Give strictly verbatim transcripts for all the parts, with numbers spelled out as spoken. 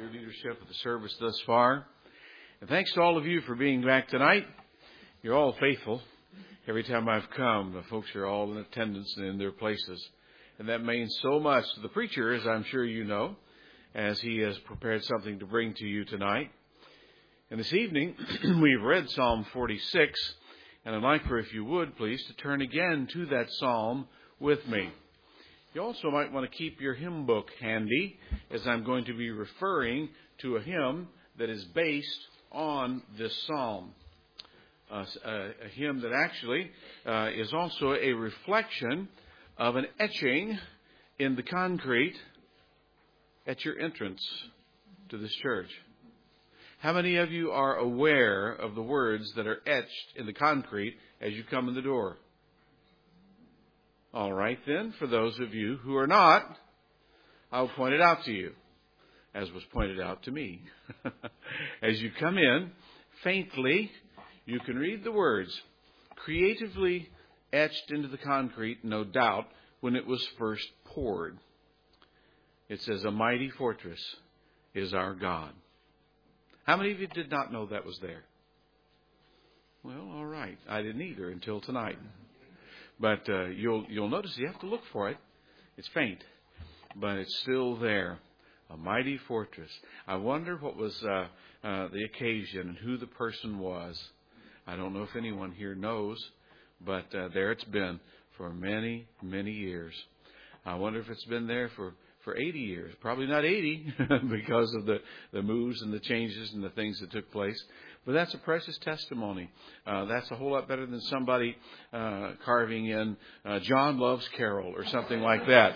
your leadership of the service thus far. And thanks to all of you for being back tonight. You're all faithful. Every time I've come, the folks are all in attendance and in their places. And that means so much to the preacher, as I'm sure you know, as he has prepared something to bring to you tonight. And this evening, we've read Psalm forty-six. And I'd like for, if you would, please, to turn again to that psalm with me. You also might want to keep your hymn book handy, as I'm going to be referring to a hymn that is based on this psalm. Uh, a, a hymn that actually uh, is also a reflection of an etching in the concrete at your entrance to this church. How many of you are aware of the words that are etched in the concrete as you come in the door? All right, then, for those of you who are not, I'll point it out to you, as was pointed out to me. As you come in, faintly, you can read the words, creatively etched into the concrete, no doubt, when it was first poured. It says, "A mighty fortress is our God." How many of you did not know that was there? Well, all right. I didn't either until tonight. But uh, you'll you'll notice you have to look for it. It's faint, but it's still there. A mighty fortress. I wonder what was uh, uh, the occasion and who the person was. I don't know if anyone here knows, but uh, there it's been for many, many years. I wonder if it's been there for, for eighty years. Probably not eighty because of the, the moves and the changes and the things that took place. But that's a precious testimony. Uh, that's a whole lot better than somebody uh, carving in uh, John Loves Carol or something like that,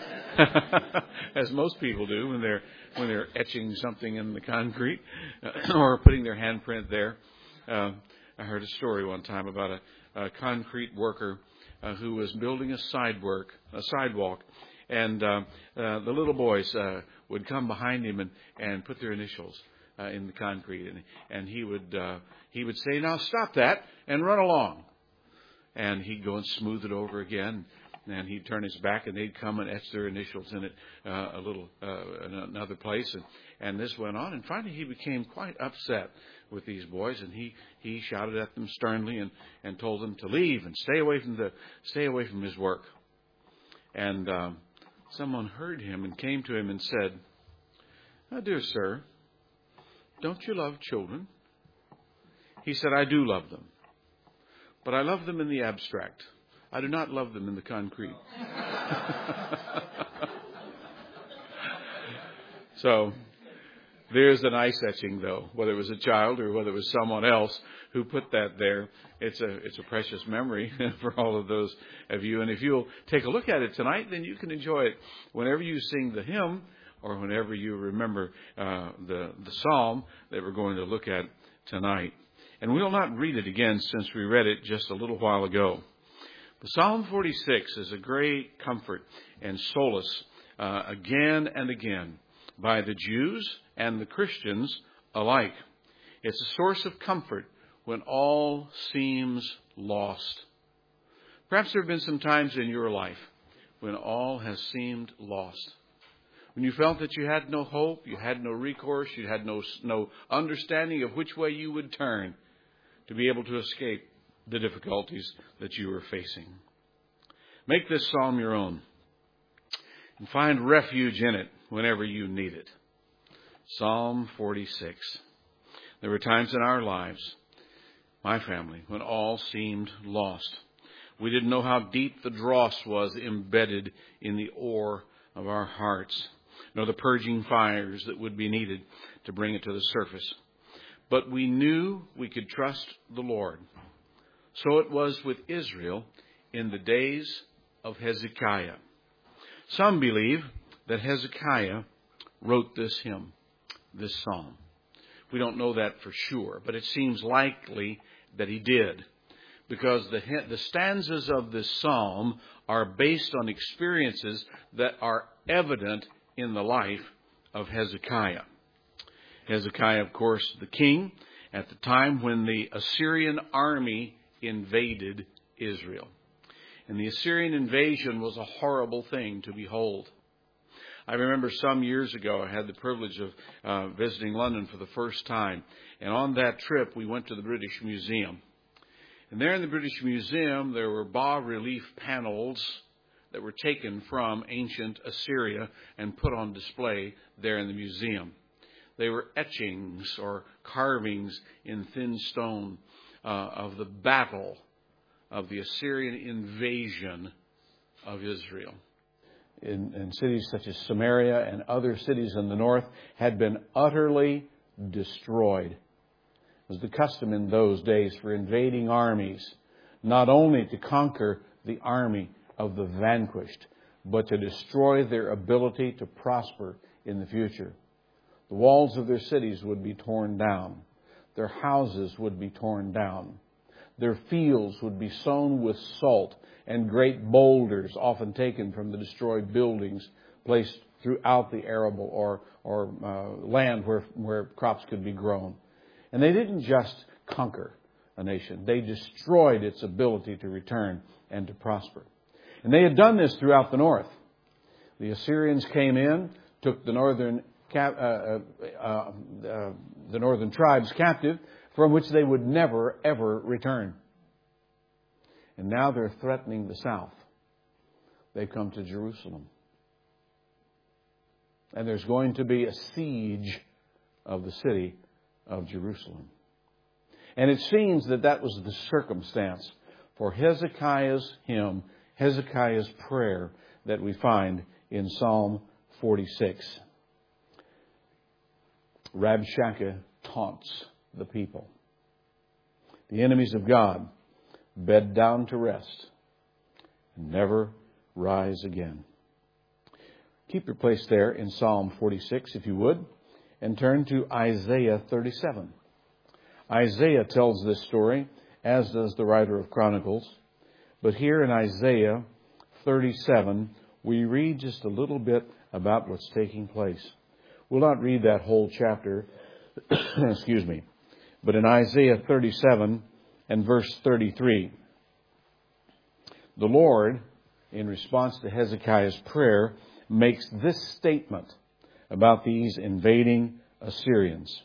as most people do when they're when they're etching something in the concrete or putting their handprint there. Uh, I heard a story one time about a, a concrete worker uh, who was building a sidewalk, a sidewalk, and uh, uh, the little boys uh, would come behind him and, and put their initials Uh, in the concrete, and, and he would uh, he would say, "Now stop that and run along." And he'd go and smooth it over again, and he'd turn his back, and they'd come and etch their initials in it uh, a little uh, in another place, and, and this went on. And finally, he became quite upset with these boys, and he, he shouted at them sternly and, and told them to leave and stay away from the stay away from his work. And um, someone heard him and came to him and said, "Oh, dear sir, don't you love children?" He said, "I do love them, but I love them in the abstract. I do not love them in the concrete." So there's an ice etching, though, whether it was a child or whether it was someone else who put that there. It's a it's a precious memory for all of those of you. And if you'll take a look at it tonight, then you can enjoy it whenever you sing the hymn, or whenever you remember uh, the, the psalm that we're going to look at tonight. And we'll not read it again since we read it just a little while ago. But Psalm forty-six is a great comfort and solace uh, again and again by the Jews and the Christians alike. It's a source of comfort when all seems lost. Perhaps there have been some times in your life when all has seemed lost. When you felt that you had no hope, you had no recourse, you had no, no understanding of which way you would turn to be able to escape the difficulties that you were facing. Make this psalm your own and find refuge in it whenever you need it. Psalm forty-six. There were times in our lives, my family, when all seemed lost. We didn't know how deep the dross was embedded in the ore of our hearts, nor the purging fires that would be needed to bring it to the surface. But we knew we could trust the Lord. So it was with Israel in the days of Hezekiah. Some believe that Hezekiah wrote this hymn, this psalm. We don't know that for sure, but it seems likely that he did, because the, the stanzas of this psalm are based on experiences that are evident in the life of Hezekiah. Hezekiah, of course, the king at the time when the Assyrian army invaded Israel. And the Assyrian invasion was a horrible thing to behold. I remember some years ago I had the privilege of uh, visiting London for the first time. And on that trip we went to the British Museum. And there in the British Museum there were bas-relief panels that were taken from ancient Assyria and put on display there in the museum. They were etchings or carvings in thin stone uh, of the battle of the Assyrian invasion of Israel. In, in cities such as Samaria and other cities in the north had been utterly destroyed. It was the custom in those days for invading armies not only to conquer the army of the vanquished, but to destroy their ability to prosper in the future. The walls of their cities would be torn down. Their houses would be torn down. Their fields would be sown with salt and great boulders, often taken from the destroyed buildings, placed throughout the arable or, or uh, land where, where crops could be grown. And they didn't just conquer a nation. They destroyed its ability to return and to prosper. And they had done this throughout the north. The Assyrians came in, took the northern cap, uh, uh, uh, uh, the northern tribes captive, from which they would never, ever return. And now they're threatening the south. They've come to Jerusalem. And there's going to be a siege of the city of Jerusalem. And it seems that that was the circumstance for Hezekiah's hymn, Hezekiah's prayer that we find in Psalm forty-six. Rabshakeh taunts the people. The enemies of God bed down to rest and never rise again. Keep your place there in Psalm forty-six, if you would, and turn to Isaiah thirty-seven. Isaiah tells this story, as does the writer of Chronicles. But here in Isaiah thirty-seven, we read just a little bit about what's taking place. We'll not read that whole chapter, excuse me, but in Isaiah thirty-seven and verse thirty-three, the Lord, in response to Hezekiah's prayer, makes this statement about these invading Assyrians.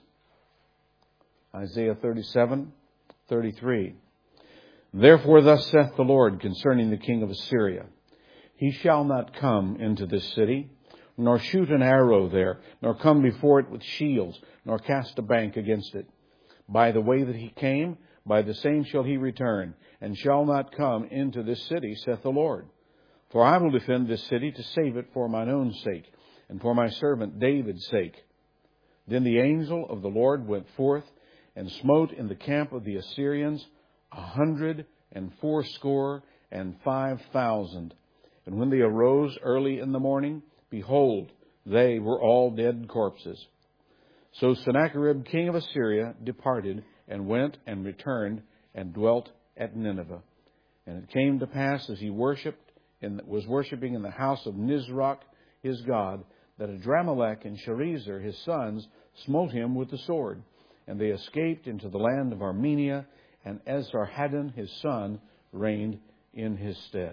Isaiah thirty-seven, thirty-three. Therefore thus saith the Lord concerning the king of Assyria, He shall not come into this city, nor shoot an arrow there, nor come before it with shields, nor cast a bank against it. By the way that he came, by the same shall he return, and shall not come into this city, saith the Lord. For I will defend this city to save it for mine own sake, and for my servant David's sake. Then the angel of the Lord went forth, and smote in the camp of the Assyrians a hundred and fourscore and five thousand. And when they arose early in the morning, behold, they were all dead corpses. So Sennacherib king of Assyria departed, and went and returned, and dwelt at Nineveh. And it came to pass, as he worshipped and was worshipping in the house of Nisroch his god, that Adramelech and Sharezer his sons smote him with the sword. And they escaped into the land of Armenia, and Esarhaddon his son reigned in his stead.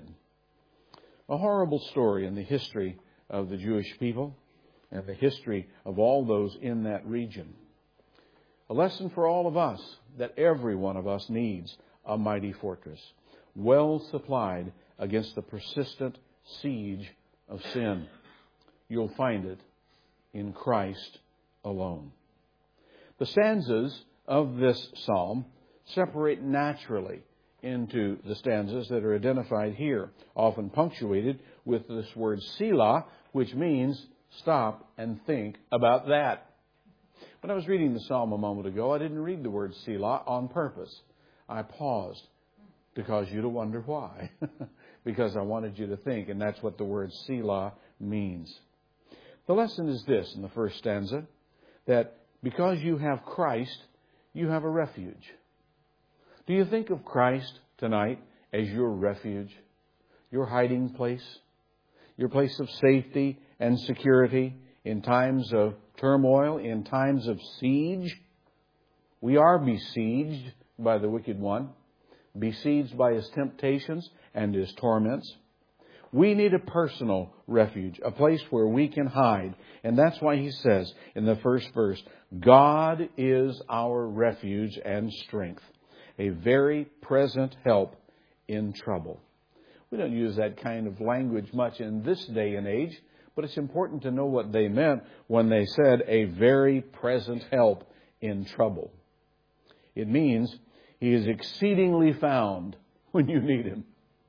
A horrible story in the history of the Jewish people and the history of all those in that region. A lesson for all of us that every one of us needs a mighty fortress, well supplied against the persistent siege of sin. You'll find it in Christ alone. The stanzas of this psalm separate naturally into the stanzas that are identified here, often punctuated with this word Selah, which means stop and think about that. When I was reading the psalm a moment ago, I didn't read the word Selah on purpose. I paused to cause you to wonder why. Because I wanted you to think, and that's what the word Selah means. The lesson is this in the first stanza, that because you have Christ, you have a refuge. Do you think of Christ tonight as your refuge, your hiding place, your place of safety and security in times of turmoil, in times of siege? We are besieged by the wicked one, besieged by his temptations and his torments. We need a personal refuge, a place where we can hide. And that's why he says in the first verse, God is our refuge and strength, a very present help in trouble. We don't use that kind of language much in this day and age, but it's important to know what they meant when they said a very present help in trouble. It means he is exceedingly found when you need him.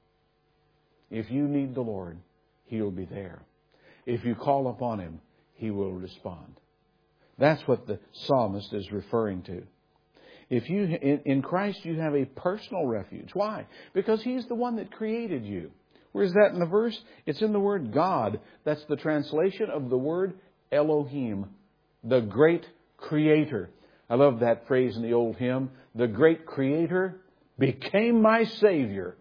If you need the Lord, he'll be there. If you call upon him, he will respond. That's what the psalmist is referring to. If you in, in Christ you have a personal refuge. Why? Because he's the one that created you. Where is that in the verse? It's in the word God. That's the translation of the word Elohim, the great creator. I love that phrase in the old hymn. The great creator became my Savior.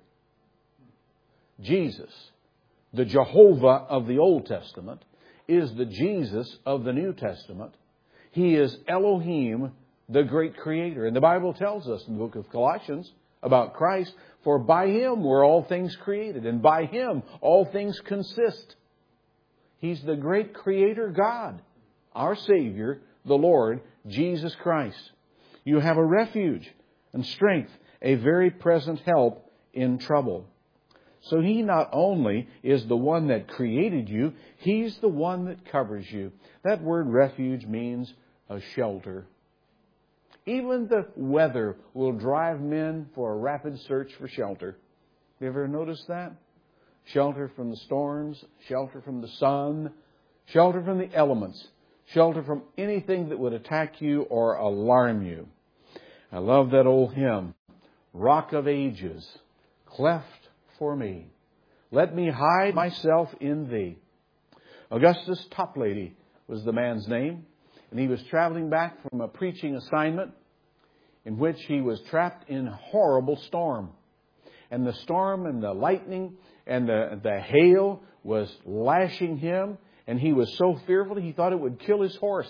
Jesus, the Jehovah of the Old Testament, is the Jesus of the New Testament. He is Elohim, the great creator. And the Bible tells us in the book of Colossians about Christ, for by him were all things created, and by him all things consist. He's the great creator God, our Savior, the Lord Jesus Christ. You have a refuge and strength, a very present help in trouble. So he not only is the one that created you, he's the one that covers you. That word refuge means a shelter. Even the weather will drive men for a rapid search for shelter. You ever noticed that? Shelter from the storms, shelter from the sun, shelter from the elements, shelter from anything that would attack you or alarm you. I love that old hymn, Rock of Ages, cleft for me. Let me hide myself in thee. Augustus Toplady was the man's name, and he was traveling back from a preaching assignment in which he was trapped in a horrible storm. And the storm and the lightning and the, the hail was lashing him, and he was so fearful he thought it would kill his horse.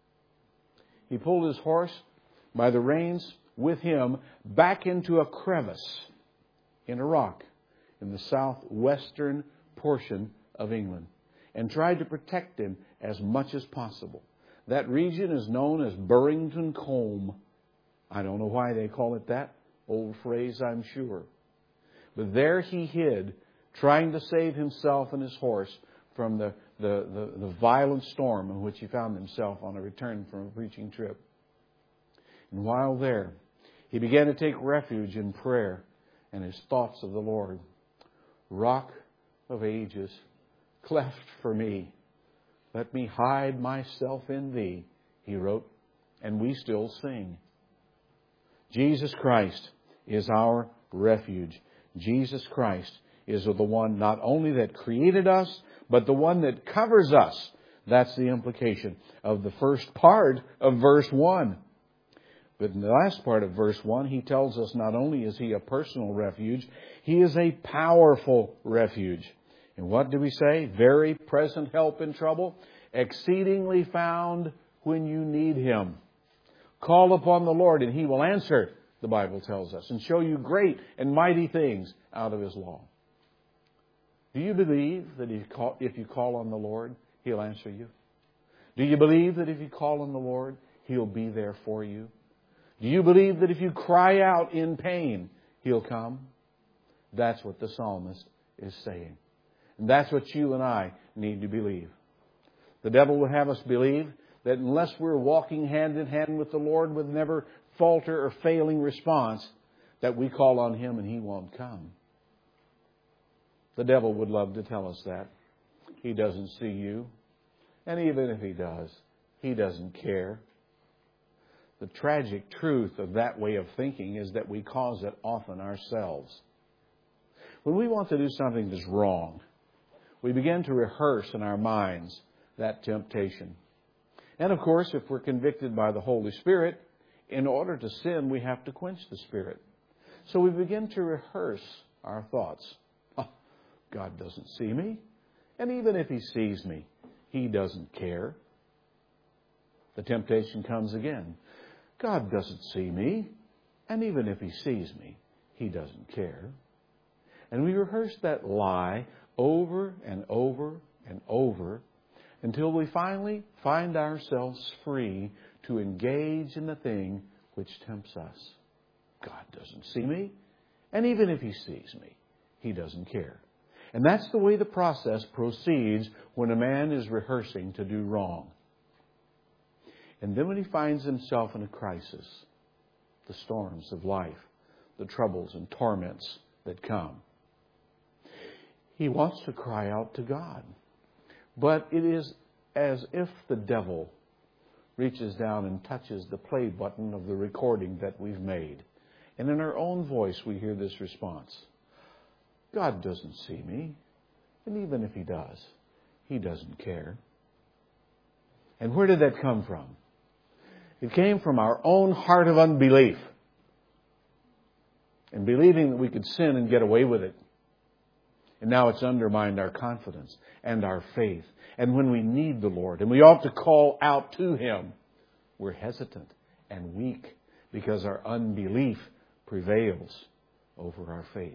He pulled his horse by the reins with him back into a crevice in a rock in the southwestern portion of England and tried to protect him as much as possible. That region is known as Burrington Combe. I don't know why they call it that. Old phrase, I'm sure. But there he hid, trying to save himself and his horse from the, the, the, the violent storm in which he found himself on a return from a preaching trip. And while there, he began to take refuge in prayer and his thoughts of the Lord. Rock of ages, cleft for me. Let me hide myself in thee, he wrote, and we still sing. Jesus Christ is our refuge. Jesus Christ is the one not only that created us, but the one that covers us. That's the implication of the first part of verse one. But in the last part of verse one, he tells us not only is he a personal refuge, he is a powerful refuge. And what do we say? Very present help in trouble, exceedingly found when you need him. Call upon the Lord and he will answer, the Bible tells us, and show you great and mighty things out of his law. Do you believe that if you call on the Lord, he'll answer you? Do you believe that if you call on the Lord, he'll be there for you? Do you believe that if you cry out in pain, he'll come? That's what the psalmist is saying. And that's what you and I need to believe. The devil will have us believe that unless we're walking hand in hand with the Lord with never falter or failing response, that we call on him and he won't come. The devil would love to tell us that. He doesn't see you. And even if he does, he doesn't care. The tragic truth of that way of thinking is that we cause it often ourselves. When we want to do something that's wrong, we begin to rehearse in our minds that temptation. And of course, if we're convicted by the Holy Spirit, in order to sin, we have to quench the Spirit. So we begin to rehearse our thoughts. Oh, God doesn't see me. And even if he sees me, he doesn't care. The temptation comes again. God doesn't see me. And even if he sees me, he doesn't care. And we rehearse that lie over and over and over until we finally find ourselves free to engage in the thing which tempts us. God doesn't see me, and even if He sees me, He doesn't care. And that's the way the process proceeds when a man is rehearsing to do wrong. And then when he finds himself in a crisis, the storms of life, the troubles and torments that come, he wants to cry out to God. But it is as if the devil reaches down and touches the play button of the recording that we've made. And in our own voice we hear this response. God doesn't see me. And even if He does, He doesn't care. And where did that come from? It came from our own heart of unbelief. And believing that we could sin and get away with it. And now it's undermined our confidence and our faith. And when we need the Lord and we ought to call out to Him, we're hesitant and weak because our unbelief prevails over our faith.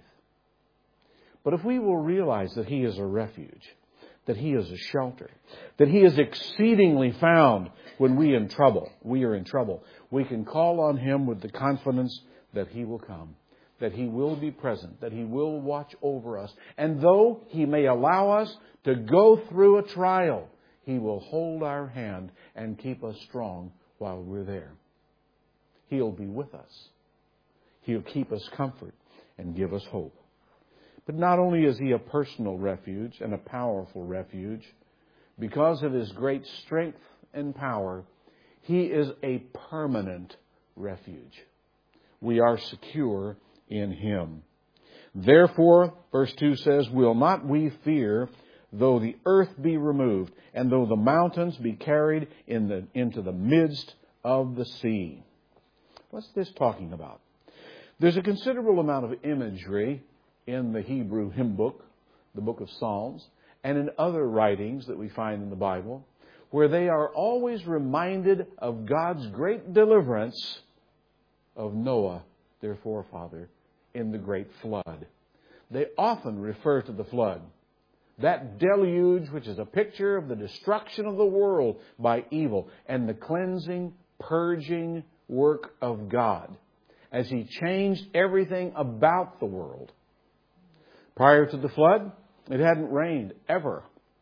But if we will realize that He is a refuge, that He is a shelter, that He is exceedingly found when we in trouble, we are in trouble, we can call on Him with the confidence that He will come, that He will be present, that He will watch over us. And though He may allow us to go through a trial, He will hold our hand and keep us strong while we're there. He'll be with us. He'll keep us comfort and give us hope. But not only is He a personal refuge and a powerful refuge, because of His great strength and power, He is a permanent refuge. We are secure in Him. Therefore, verse two says, will not we fear, though the earth be removed, and though the mountains be carried in the, into the midst of the sea. What's this talking about? There's a considerable amount of imagery in the Hebrew hymn book, the book of Psalms, and in other writings that we find in the Bible, where they are always reminded of God's great deliverance of Noah, their forefather, in the great flood. They often refer to the flood. That deluge, which is a picture of the destruction of the world by evil and the cleansing, purging work of God as He changed everything about the world. Prior to the flood, it hadn't rained ever.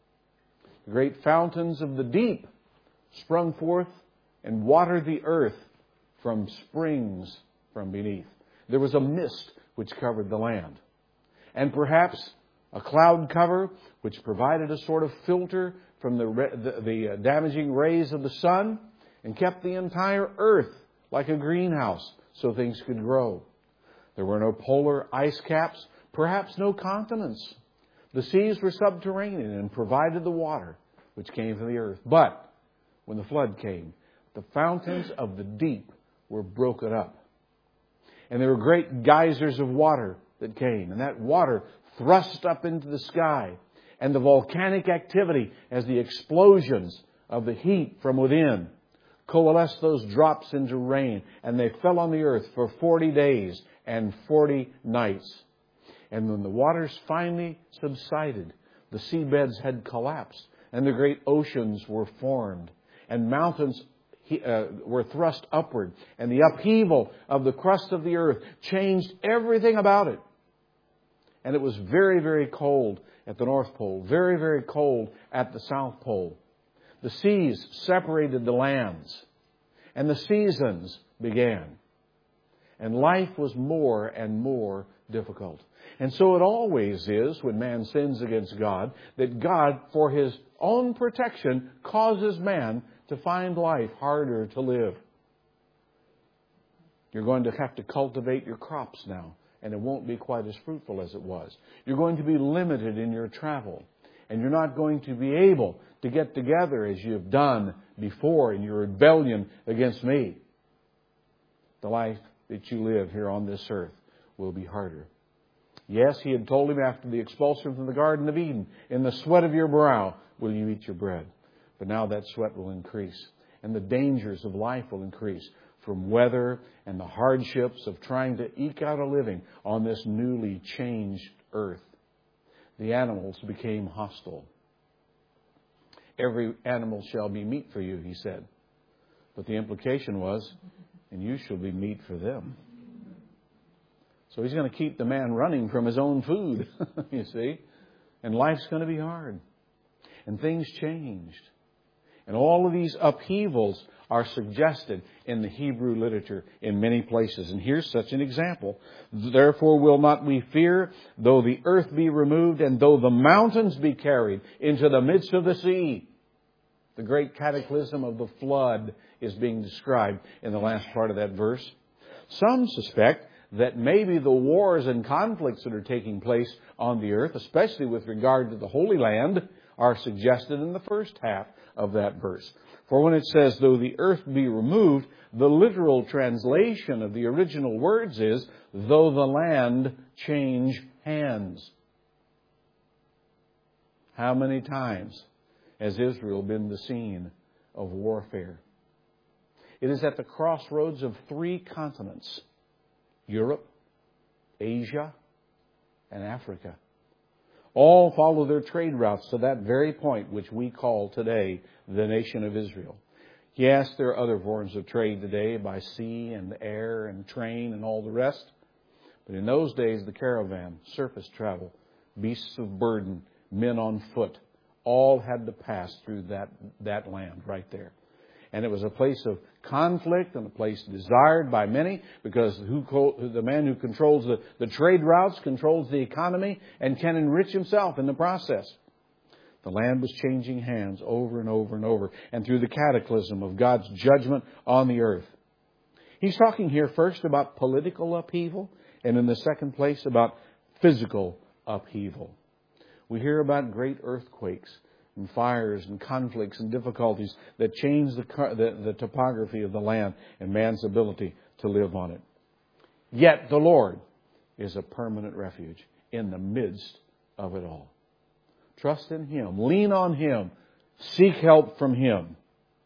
The great fountains of the deep sprung forth and watered the earth from springs from beneath. There was a mist which covered the land. And perhaps a cloud cover which provided a sort of filter from the, the, the damaging rays of the sun and kept the entire earth like a greenhouse so things could grow. There were no polar ice caps, perhaps no continents. The seas were subterranean and provided the water which came from the earth. But when the flood came, the fountains of the deep were broken up. And there were great geysers of water that came. And that water thrust up into the sky. And the volcanic activity as the explosions of the heat from within coalesced those drops into rain. And they fell on the earth for forty days and forty nights. And when the waters finally subsided, the seabeds had collapsed and the great oceans were formed and mountains uh, were thrust upward. And the upheaval of the crust of the earth changed everything about it. And it was very, very cold at the North Pole, very, very cold at the South Pole. The seas separated the lands and the seasons began. And life was more and more difficult. And so it always is when man sins against God, that God, for His own protection, causes man to find life harder to live. You're going to have to cultivate your crops now, and it won't be quite as fruitful as it was. You're going to be limited in your travel, and you're not going to be able to get together as you've done before in your rebellion against me. The life that you live here on this earth will be harder. Yes, He had told him after the expulsion from the Garden of Eden, in the sweat of your brow will you eat your bread. But now that sweat will increase, and the dangers of life will increase from weather and the hardships of trying to eke out a living on this newly changed earth. the animals became hostile. Every animal shall be meat for you, he said. But the implication was, and you shall be meat for them. So he's going to keep the man running from his own food, you see. And life's going to be hard. And things changed. And all of these upheavals are suggested in the Hebrew literature in many places. And here's such an example. Therefore will not we fear, though the earth be removed, and though the mountains be carried into the midst of the sea. The great cataclysm of the flood is being described in the last part of that verse. Some suspect that maybe the wars and conflicts that are taking place on the earth, especially with regard to the Holy Land, are suggested in the first half of that verse. For when it says, though the earth be removed, the literal translation of the original words is, though the land change hands. How many times has Israel been the scene of warfare? It is at the crossroads of three continents: Europe, Asia, and Africa. All follow their trade routes to that very point which we call today the nation of Israel. Yes, there are other forms of trade today by sea and air and train and all the rest. But in those days, the caravan, surface travel, beasts of burden, men on foot, all had to pass through that, that land right there. And it was a place of conflict and a place desired by many, because who, the man who controls the, the trade routes controls the economy and can enrich himself in the process. The land was changing hands over and over and over, and through the cataclysm of God's judgment on the earth. He's talking here first about political upheaval, and in the second place about physical upheaval. We hear about great earthquakes and fires and conflicts and difficulties that change the, the, the topography of the land and man's ability to live on it. Yet the Lord is a permanent refuge in the midst of it all. Trust in Him. Lean on Him. Seek help from Him.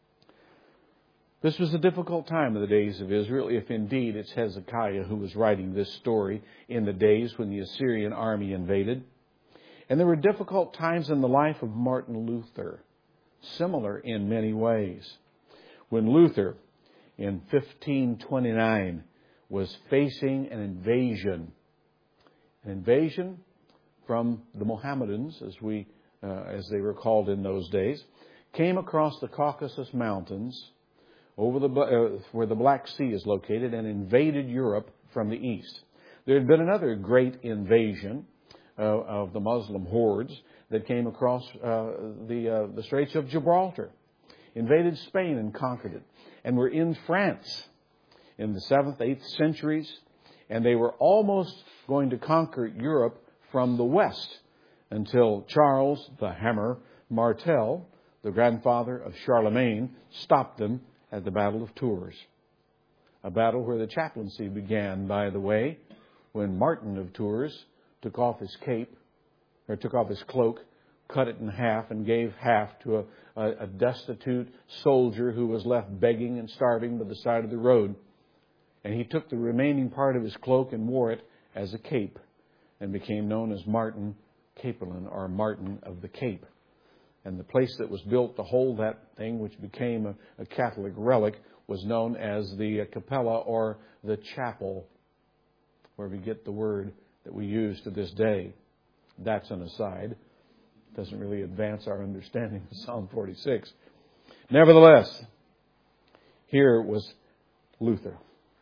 This was a difficult time of the days of Israel, if indeed it's Hezekiah who was writing this story in the days when the Assyrian army invaded. And there were difficult times in the life of Martin Luther, similar in many ways. When Luther, in fifteen twenty-nine, was facing an invasion, an invasion from the Mohammedans, as we, uh, as they were called in those days, came across the Caucasus Mountains, over the uh, where the Black Sea is located, and invaded Europe from the east. There had been another great invasion Uh, of the Muslim hordes that came across uh, the uh, the Straits of Gibraltar, invaded Spain and conquered it, and were in France in the seventh, eighth centuries, and they were almost going to conquer Europe from the west until Charles the Hammer Martel, the grandfather of Charlemagne, stopped them at the Battle of Tours. A battle where the chaplaincy began, by the way, when Martin of Tours took off his cape, or took off his cloak, cut it in half, and gave half to a, a, a destitute soldier who was left begging and starving by the side of the road. And he took the remaining part of his cloak and wore it as a cape, and became known as Martin Capelan, or Martin of the Cape. And the place that was built to hold that thing, which became a, a Catholic relic, was known as the Capella, or the chapel, where we get the word that we use to this day. That's an aside. Doesn't really advance our understanding of Psalm forty-six. Nevertheless, here was Luther.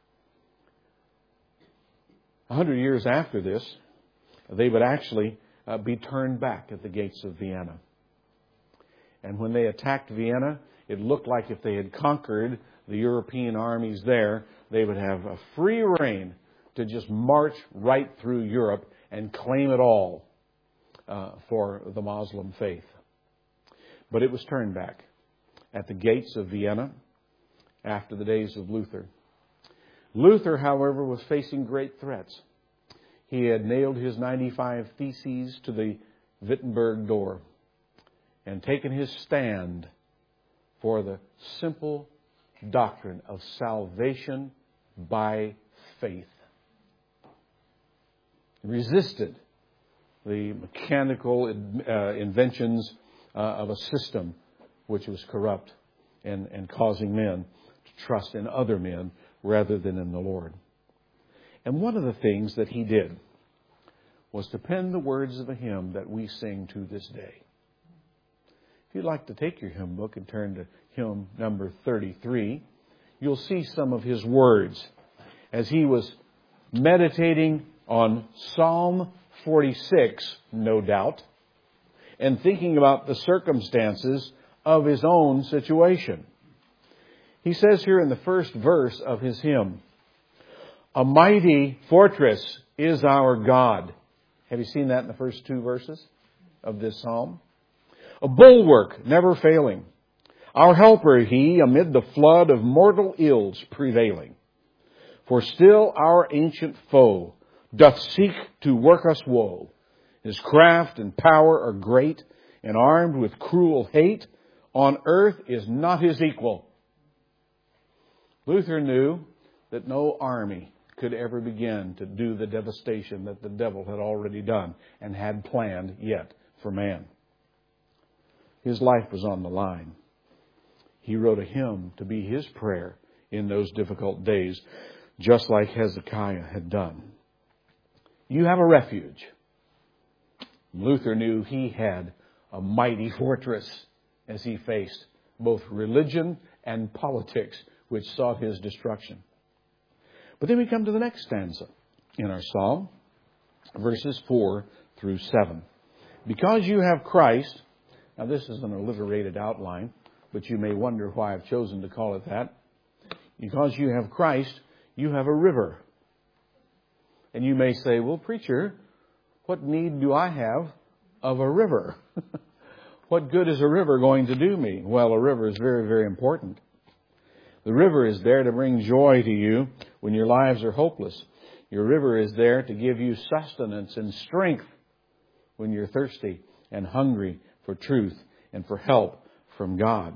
A hundred years after this, they would actually uh, be turned back at the gates of Vienna. And when they attacked Vienna, it looked like if they had conquered the European armies there, they would have a free rein to just march right through Europe and claim it all uh, for the Muslim faith. But it was turned back at the gates of Vienna after the days of Luther. Luther, however, was facing great threats. He had nailed his ninety-five Theses to the Wittenberg door and taken his stand for the simple doctrine of salvation by faith. Resisted the mechanical uh, inventions uh, of a system which was corrupt and, and causing men to trust in other men rather than in the Lord. And one of the things that he did was to pen the words of a hymn that we sing to this day. If you'd like to take your hymn book and turn to hymn number thirty-three, you'll see some of his words as he was meditating on Psalm forty-six, no doubt, and thinking about the circumstances of his own situation. He says here in the first verse of his hymn, "A mighty fortress is our God." Have you seen that in the first two verses of this psalm? "A bulwark never failing. Our helper he amid the flood of mortal ills prevailing. For still our ancient foe doth seek to work us woe. His craft and power are great, and armed with cruel hate, on earth is not his equal." Luther knew that no army could ever begin to do the devastation that the devil had already done and had planned yet for man. His life was on the line. He wrote a hymn to be his prayer in those difficult days, just like Hezekiah had done. You have a refuge. Luther knew he had a mighty fortress as he faced both religion and politics, which sought his destruction. But then we come to the next stanza in our psalm, verses four through seven. "Because you have Christ," now this is an alliterated outline, but you may wonder why I've chosen to call it that. "Because you have Christ, you have a river." And you may say, "Well, preacher, what need do I have of a river? What good is a river going to do me?" Well, a river is very, very important. The river is there to bring joy to you when your lives are hopeless. Your river is there to give you sustenance and strength when you're thirsty and hungry for truth and for help from God.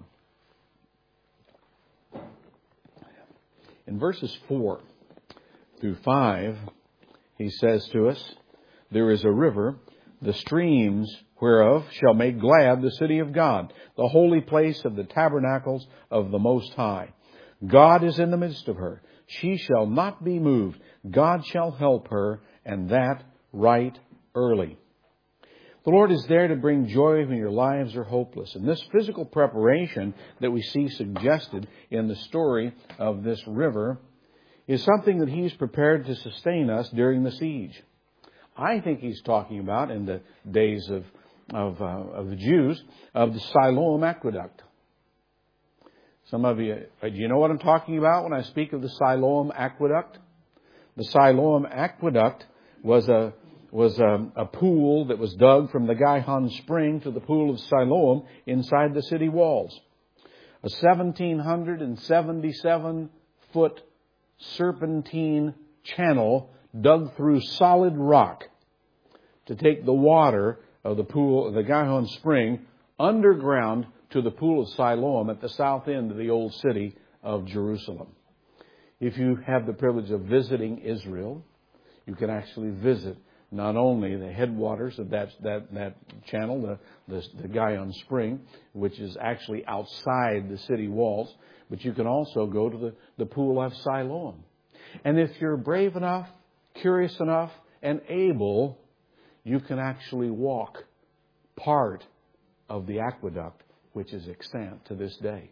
In verses four through five, he says to us, "There is a river, the streams whereof shall make glad the city of God, the holy place of the tabernacles of the Most High. God is in the midst of her. She shall not be moved. God shall help her, and that right early." The Lord is there to bring joy when your lives are hopeless. And this physical preparation that we see suggested in the story of this river is something that He's prepared to sustain us during the siege. I think He's talking about, in the days of, of, uh, of the Jews, of the Siloam Aqueduct. Some of you, do you know what I'm talking about when I speak of the Siloam Aqueduct? The Siloam Aqueduct was a was a, a pool that was dug from the Gihon Spring to the pool of Siloam inside the city walls. A seventeen seventy-seven foot serpentine channel dug through solid rock to take the water of the pool of the Gihon Spring underground to the pool of Siloam at the south end of the old city of Jerusalem. If you have the privilege of visiting Israel, you can actually visit not only the headwaters of that that, that channel, the, the, the Gihon Spring, which is actually outside the city walls, but you can also go to the, the pool of Siloam. And if you're brave enough, curious enough, and able, you can actually walk part of the aqueduct, which is extant to this day.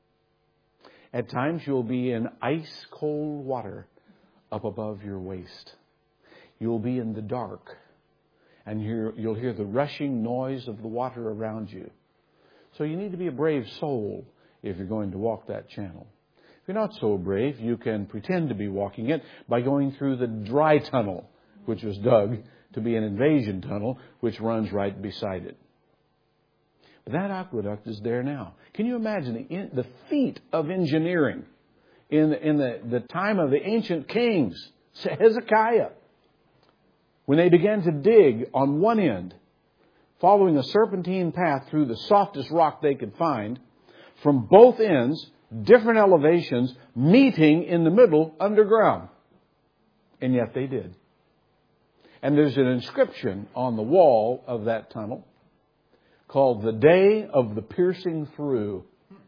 At times you'll be in ice cold water up above your waist. You'll be in the dark, and you'll hear the rushing noise of the water around you. So you need to be a brave soul if you're going to walk that channel. If you're not so brave, you can pretend to be walking it by going through the dry tunnel, which was dug to be an invasion tunnel, which runs right beside it. That aqueduct is there now. Can you imagine the, in, the feat of engineering in, in the, the time of the ancient kings, Hezekiah, when they began to dig on one end, following a serpentine path through the softest rock they could find, from both ends, different elevations, meeting in the middle underground. And yet they did. And there's an inscription on the wall of that tunnel called the Day of the Piercing Through.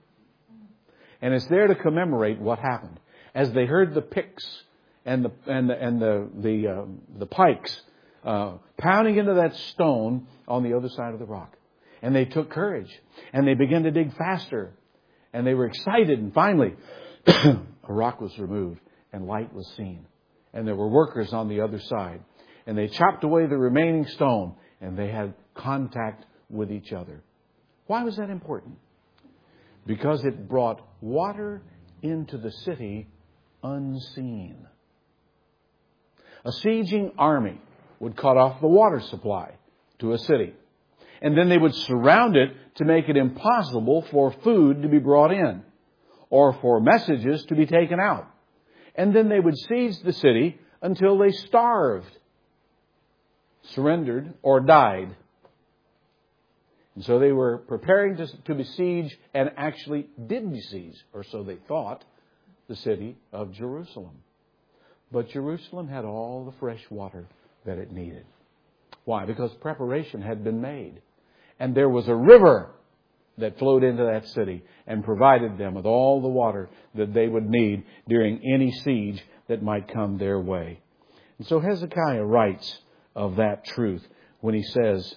And it's there to commemorate what happened. As they heard the picks and the and the and the the, uh, the pikes uh, pounding into that stone on the other side of the rock. And they took courage. And they began to dig faster. And they were excited. And finally, a rock was removed and light was seen. And there were workers on the other side. And they chopped away the remaining stone. And they had contact with each other. Why was that important? Because it brought water into the city unseen. A sieging army would cut off the water supply to a city. And then they would surround it to make it impossible for food to be brought in or for messages to be taken out. And then they would siege the city until they starved, surrendered, or died. And so they were preparing to, to besiege and actually did besiege, or so they thought, the city of Jerusalem. But Jerusalem had all the fresh water that it needed. Why? Because preparation had been made. And there was a river that flowed into that city and provided them with all the water that they would need during any siege that might come their way. And so Hezekiah writes of that truth when he says,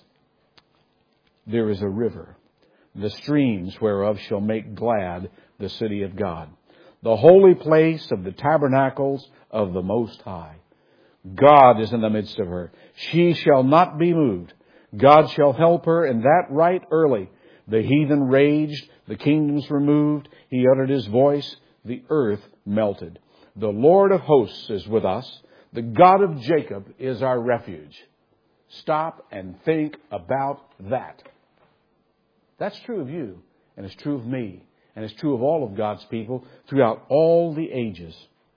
there is a river, the streams whereof shall make glad the city of God, the holy place of the tabernacles of the Most High. God is in the midst of her. She shall not be moved. God shall help her, and that right early. The heathen raged, the kingdoms removed. He uttered his voice, the earth melted. The Lord of hosts is with us. The God of Jacob is our refuge. Stop and think about that. That's true of you, and it's true of me, and it's true of all of God's people throughout all the ages.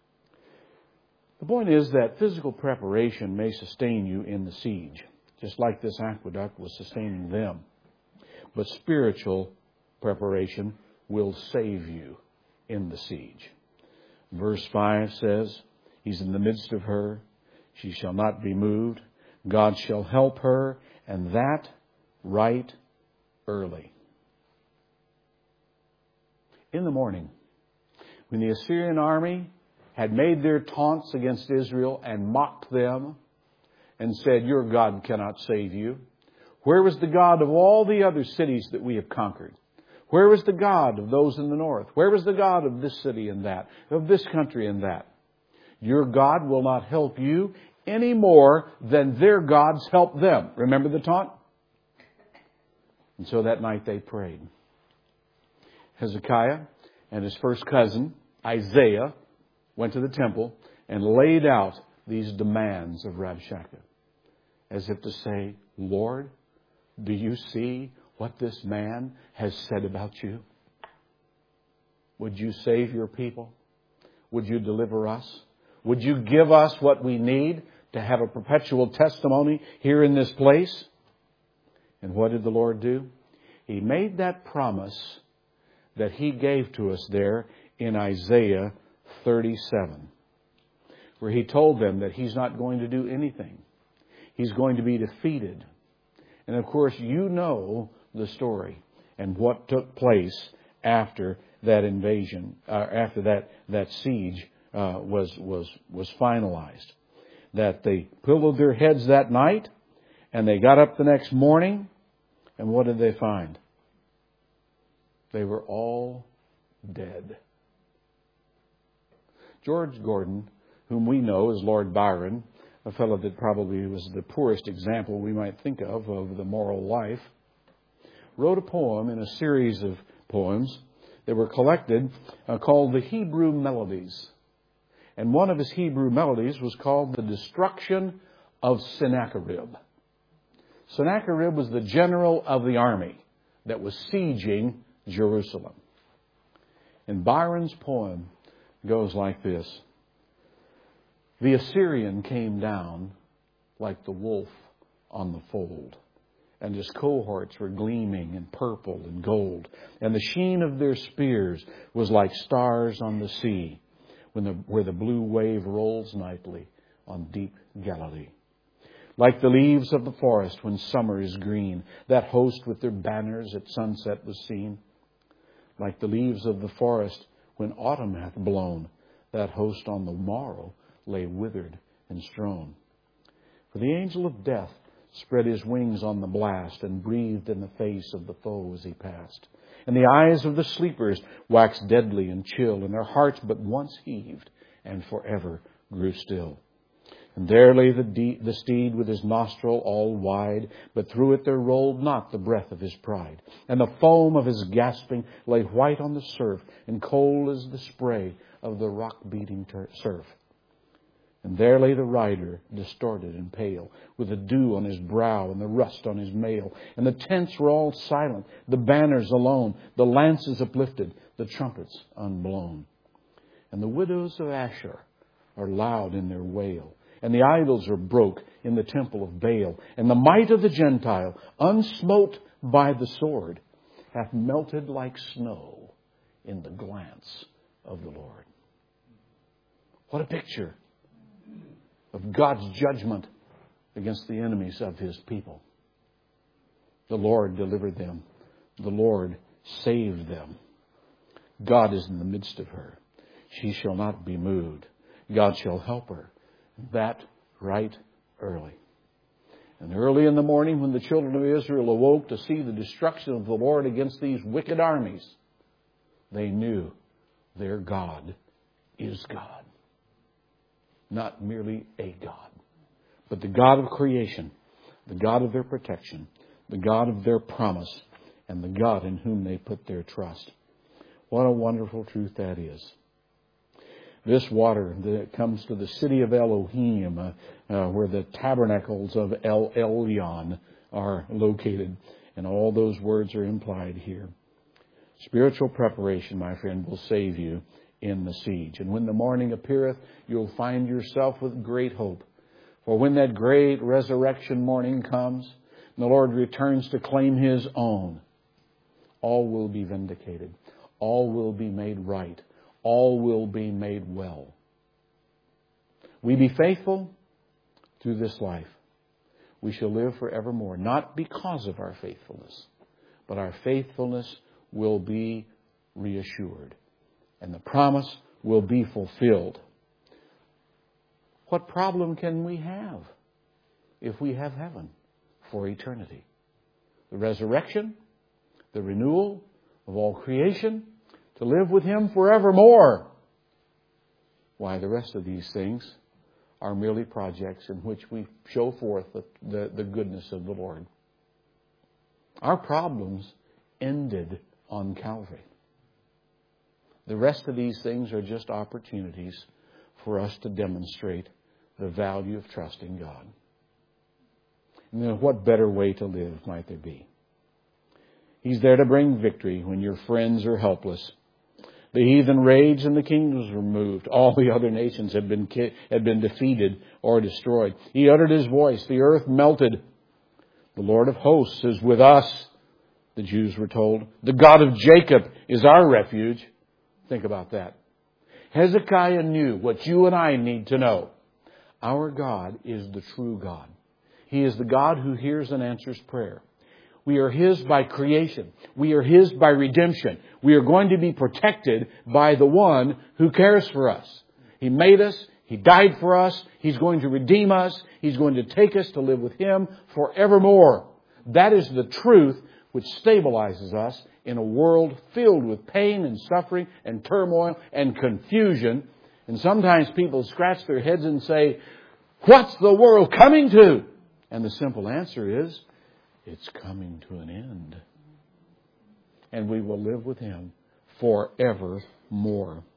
The point is that physical preparation may sustain you in the siege, just like this aqueduct was sustaining them. But spiritual preparation will save you in the siege. Verse five says, He's in the midst of her. She shall not be moved. God shall help her, and that right early. In the morning, when the Assyrian army had made their taunts against Israel and mocked them and said, your God cannot save you. Where was the God of all the other cities that we have conquered? Where was the God of those in the north? Where was the God of this city and that, of this country and that? Your God will not help you any more than their gods help them. Remember the taunt? And so that night they prayed. Hezekiah and his first cousin, Isaiah, went to the temple and laid out these demands of Rabshakeh, as if to say, Lord, do you see what this man has said about you? Would you save your people? Would you deliver us? Would you give us what we need to have a perpetual testimony here in this place? And what did the Lord do? He made that promise that He gave to us there in Isaiah thirty-seven, where He told them that He's not going to do anything. He's going to be defeated. And of course, you know the story and what took place after that invasion, uh, after that, that siege uh, was, was, was finalized. That they pillowed their heads that night and they got up the next morning, and what did they find? They were all dead. George Gordon, whom we know as Lord Byron, a fellow that probably was the poorest example we might think of of the moral life, wrote a poem in a series of poems that were collected uh, called the Hebrew Melodies. And one of his Hebrew melodies was called The Destruction of Sennacherib. Sennacherib was the general of the army that was sieging Jerusalem. And Byron's poem goes like this. The Assyrian came down like the wolf on the fold, and his cohorts were gleaming in purple and gold, and the sheen of their spears was like stars on the sea, when the, where the blue wave rolls nightly on deep Galilee. Like the leaves of the forest when summer is green, that host with their banners at sunset was seen. Like the leaves of the forest when autumn hath blown, that host on the morrow lay withered and strown. For the angel of death spread his wings on the blast and breathed in the face of the foe as he passed. And the eyes of the sleepers waxed deadly and chill, and their hearts but once heaved and forever grew still. And there lay the, de- the steed with his nostril all wide, but through it there rolled not the breath of his pride. And the foam of his gasping lay white on the surf, and cold as the spray of the rock-beating ter- surf. And there lay the rider, distorted and pale, with the dew on his brow and the rust on his mail. And the tents were all silent, the banners alone, the lances uplifted, the trumpets unblown. And the widows of Asher are loud in their wail, and the idols are broke in the temple of Baal. And the might of the Gentile, unsmote by the sword, hath melted like snow in the glance of the Lord. What a picture of God's judgment against the enemies of His people. The Lord delivered them. The Lord saved them. God is in the midst of her. She shall not be moved. God shall help her. That right early. And early in the morning when the children of Israel awoke to see the destruction of the Lord against these wicked armies, they knew their God is God. Not merely a God, but the God of creation, the God of their protection, the God of their promise, and the God in whom they put their trust. What a wonderful truth that is. This water that comes to the city of Elohim, uh, uh, where the tabernacles of El Elyon are located. And all those words are implied here. Spiritual preparation, my friend, will save you in the siege. And when the morning appeareth, you'll find yourself with great hope. For when that great resurrection morning comes, and the Lord returns to claim His own, all will be vindicated. All will be made right. All will be made well. We be faithful through this life. We shall live forevermore, not because of our faithfulness, but our faithfulness will be reassured, and the promise will be fulfilled. What problem can we have if we have heaven for eternity? The resurrection, the renewal of all creation, to live with Him forevermore. Why, the rest of these things are merely projects in which we show forth the, the, the goodness of the Lord. Our problems ended on Calvary. The rest of these things are just opportunities for us to demonstrate the value of trusting God. And then what better way to live might there be? He's there to bring victory when your friends are helpless. The heathen raged and the kingdoms were moved. All the other nations had been had been defeated or destroyed. He uttered His voice. The earth melted. The Lord of hosts is with us, the Jews were told. The God of Jacob is our refuge. Think about that. Hezekiah knew what you and I need to know. Our God is the true God. He is the God who hears and answers prayer. We are His by creation. We are His by redemption. We are going to be protected by the one who cares for us. He made us. He died for us. He's going to redeem us. He's going to take us to live with Him forevermore. That is the truth which stabilizes us in a world filled with pain and suffering and turmoil and confusion. And sometimes people scratch their heads and say, "What's the world coming to?" And the simple answer is, it's coming to an end. And we will live with Him forevermore.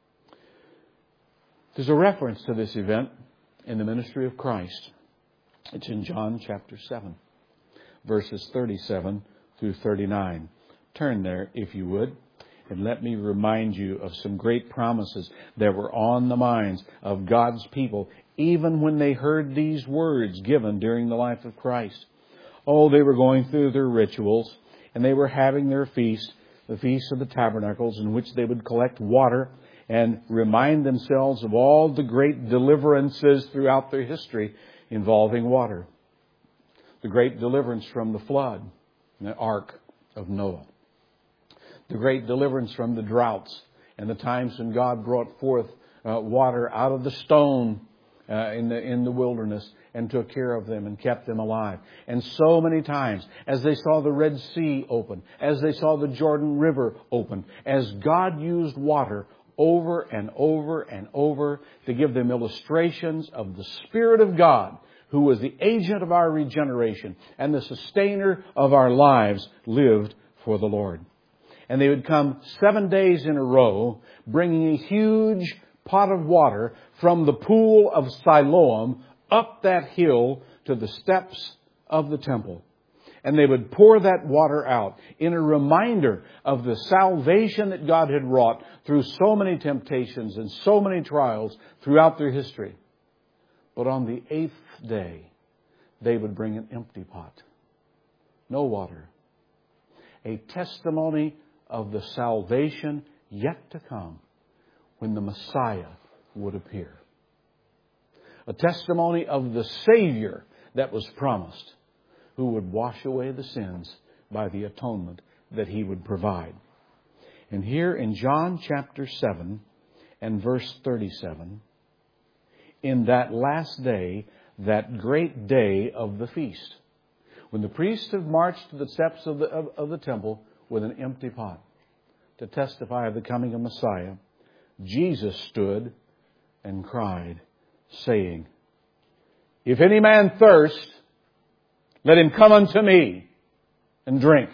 There's a reference to this event in the ministry of Christ. It's in John chapter seven, verses thirty-seven through thirty-nine. Turn there, if you would, and let me remind you of some great promises that were on the minds of God's people, even when they heard these words given during the life of Christ. Oh, they were going through their rituals, and they were having their feast, the Feast of the Tabernacles, in which they would collect water and remind themselves of all the great deliverances throughout their history. involving water. The great deliverance from the flood, the ark of Noah. The great deliverance from the droughts and the times when God brought forth uh, water out of the stone uh, in the in the wilderness and took care of them and kept them alive. And so many times, as they saw the Red Sea open, as they saw the Jordan River open, as God used water over and over and over to give them illustrations of the Spirit of God, who was the agent of our regeneration and the sustainer of our lives, lived for the Lord. And they would come seven days in a row, bringing a huge pot of water from the pool of Siloam up that hill to the steps of the temple. And they would pour that water out in a reminder of the salvation that God had wrought through so many temptations and so many trials throughout their history. But on the eighth day, they would bring an empty pot. No water. A testimony of the salvation yet to come when the Messiah would appear. A testimony of the Savior that was promised, who would wash away the sins by the atonement that He would provide. And here in John chapter seven and verse thirty-seven, in that last day, that great day of the feast, when the priests have marched to the steps of the, of, of the temple with an empty pot to testify of the coming of Messiah, Jesus stood and cried, saying, "If any man thirst, let him come unto me and drink.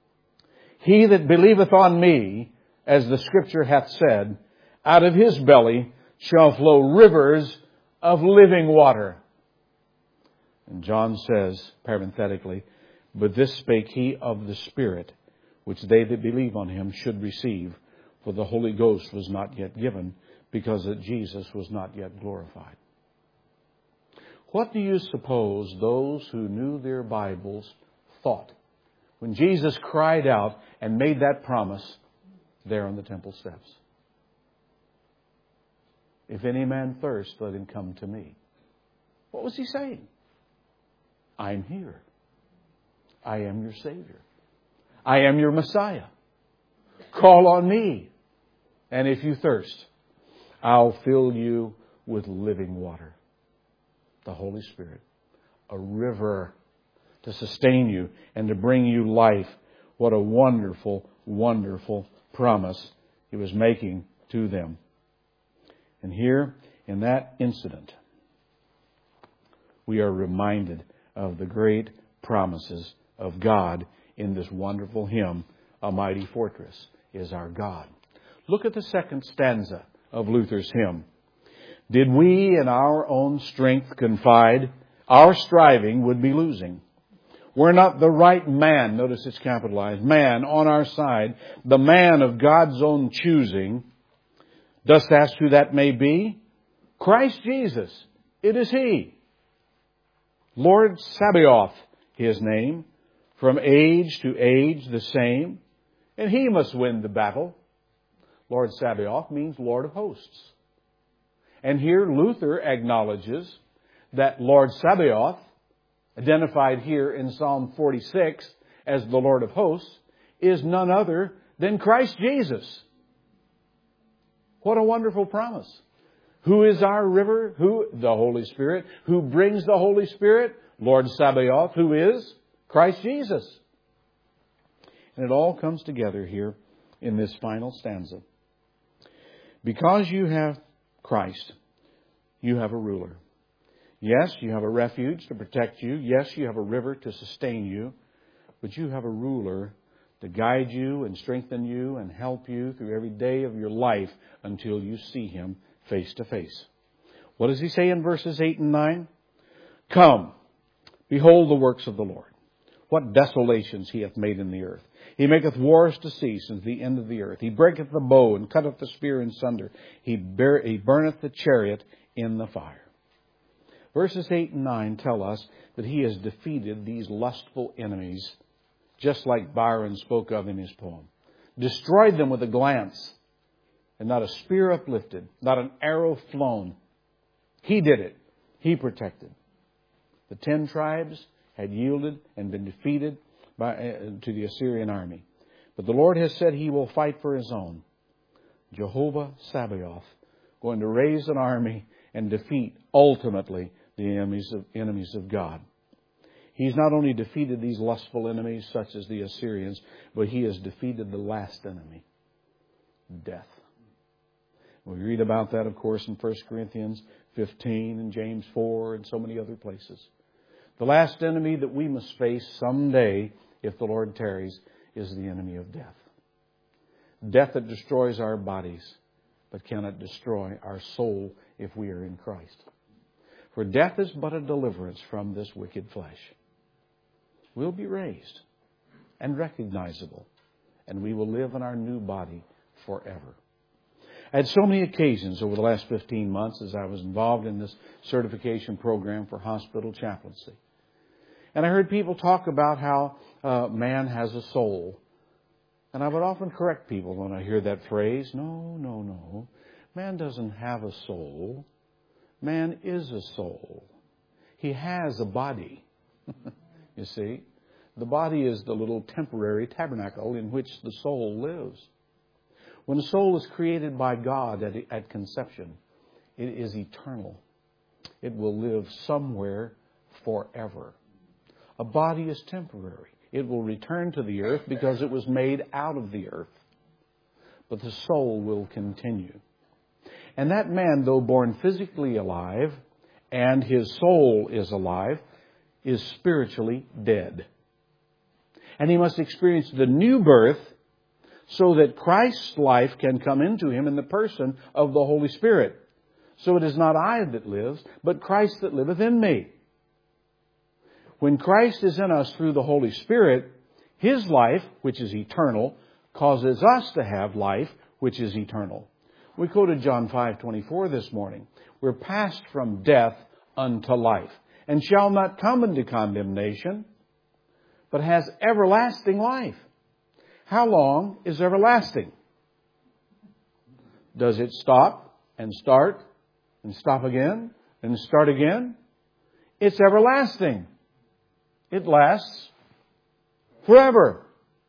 He that believeth on me, as the Scripture hath said, out of his belly shall flow rivers of living water." And John says, parenthetically, "But this spake he of the Spirit, which they that believe on him should receive, for the Holy Ghost was not yet given, because that Jesus was not yet glorified." What do you suppose those who knew their Bibles thought when Jesus cried out and made that promise there on the temple steps? "If any man thirst, let him come to me." What was He saying? I'm here. I am your Savior. I am your Messiah. Call on me. And if you thirst, I'll fill you with living water. The Holy Spirit. A river to sustain you and to bring you life. What a wonderful, wonderful promise He was making to them. And here, in that incident, we are reminded of the great promises of God in this wonderful hymn, "A Mighty Fortress is Our God." Look at the second stanza of Luther's hymn. "Did we in our own strength confide, our striving would be losing. Were not the right man," notice it's capitalized, "man on our side, the man of God's own choosing. Dost ask who that may be? Christ Jesus, it is He. Lord Sabaoth, His name, from age to age the same, and He must win the battle." Lord Sabaoth means Lord of hosts. And here Luther acknowledges that Lord Sabaoth, identified here in Psalm forty-six as the Lord of hosts, is none other than Christ Jesus. What a wonderful promise. Who is our river? Who? The Holy Spirit. Who brings the Holy Spirit? Lord Sabaoth, who is Christ Jesus. And it all comes together here in this final stanza. Because you have Christ, you have a ruler. Yes, you have a refuge to protect you. Yes, you have a river to sustain you. But you have a ruler to guide you and strengthen you and help you through every day of your life until you see Him face to face. What does He say in verses eight and nine? "Come, behold the works of the Lord. What desolations He hath made in the earth. He maketh wars to cease unto the end of the earth. He breaketh the bow and cutteth the spear in sunder. He, bear, he burneth the chariot in the fire." Verses eight and nine tell us that He has defeated these lustful enemies, just like Byron spoke of in his poem. Destroyed them with a glance, and not a spear uplifted, not an arrow flown. He did it. He protected. The ten tribes had yielded and been defeated by, uh, to the Assyrian army. But the Lord has said He will fight for His own. Jehovah Sabaoth, going to raise an army and defeat ultimately the enemies of, enemies of God. He's not only defeated these lustful enemies such as the Assyrians, but He has defeated the last enemy, death. We read about that, of course, in First Corinthians fifteen and James four and so many other places. The last enemy that we must face someday, if the Lord tarries, is the enemy of death. Death that destroys our bodies, but cannot destroy our soul if we are in Christ. For death is but a deliverance from this wicked flesh. We'll be raised and recognizable, and we will live in our new body forever. I had so many occasions over the last fifteen months as I was involved in this certification program for hospital chaplaincy. And I heard people talk about how uh, man has a soul. And I would often correct people when I hear that phrase. No, no, no. Man doesn't have a soul. Man is a soul. He has a body. You see? The body is the little temporary tabernacle in which the soul lives. When a soul is created by God at, at conception, it is eternal. It will live somewhere forever. A body is temporary. It will return to the earth because it was made out of the earth. But the soul will continue. And that man, though born physically alive, and his soul is alive, is spiritually dead. And he must experience the new birth so that Christ's life can come into him in the person of the Holy Spirit. So it is not I that lives, but Christ that liveth in me. When Christ is in us through the Holy Spirit, His life, which is eternal, causes us to have life, which is eternal. We quoted John five twenty-four this morning. We're passed from death unto life, and shall not come into condemnation, but has everlasting life. How long is everlasting? Does it stop and start and stop again and start again? It's everlasting. It lasts forever.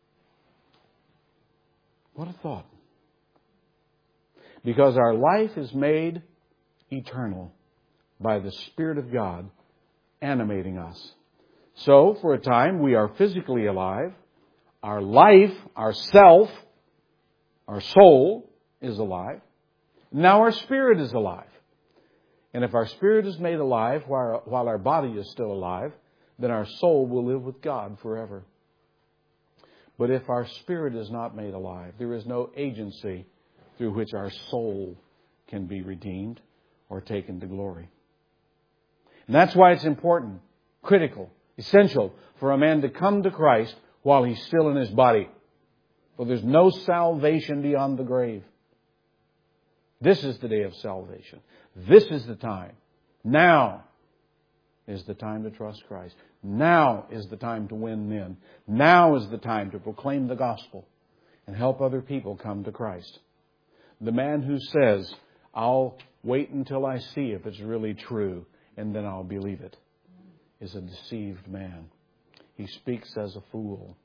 What a thought. Because our life is made eternal by the Spirit of God animating us. So, for a time, we are physically alive. Our life, our self, our soul is alive. Now our spirit is alive. And if our spirit is made alive while, while our body is still alive, then our soul will live with God forever. But if our spirit is not made alive, there is no agency through which our soul can be redeemed or taken to glory. And that's why it's important, critical, essential for a man to come to Christ while he's still in his body. For there's no salvation beyond the grave. This is the day of salvation. This is the time. Now is the time to trust Christ. Now is the time to win men. Now is the time to proclaim the gospel and help other people come to Christ. The man who says, I'll wait until I see if it's really true and then I'll believe it, is a deceived man. He speaks as a fool.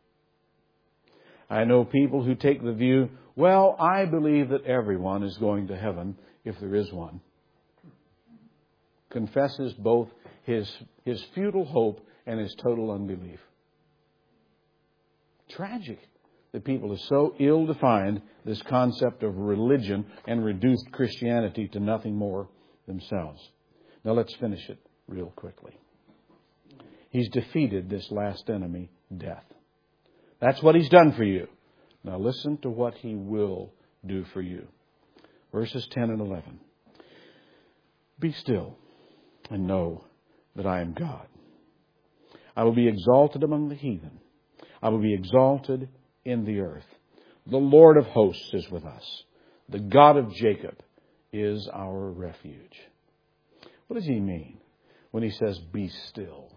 I know people who take the view, well, I believe that everyone is going to heaven if there is one. Confesses both his, his futile hope and his total unbelief. Tragic that people have so ill-defined this concept of religion and reduced Christianity to nothing more themselves. Now let's finish it real quickly. He's defeated this last enemy, death. That's what He's done for you. Now listen to what He will do for you. Verses ten and eleven. Be still and know that I am God. I will be exalted among the heathen. I will be exalted in the earth. The Lord of hosts is with us. The God of Jacob is our refuge. What does He mean when He says, be still?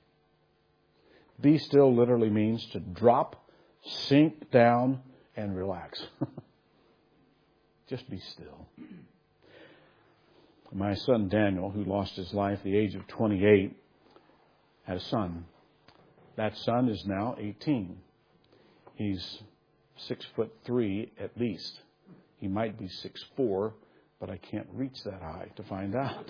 Be still literally means to drop, sink down, and relax. Just be still. My son Daniel, who lost his life at the age of twenty-eight, had a son. That son is now eighteen. He's six foot three at least. He might be six four, but I can't reach that high to find out.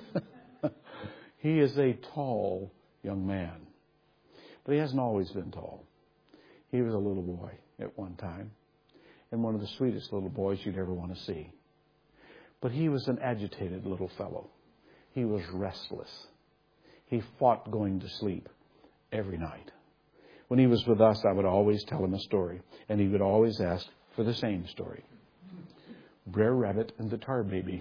He is a tall young man. But he hasn't always been tall. He was a little boy at one time, and one of the sweetest little boys you'd ever want to see. But he was an agitated little fellow. He was restless. He fought going to sleep every night. When he was with us, I would always tell him a story, and he would always ask for the same story. Brer Rabbit and the Tar Baby.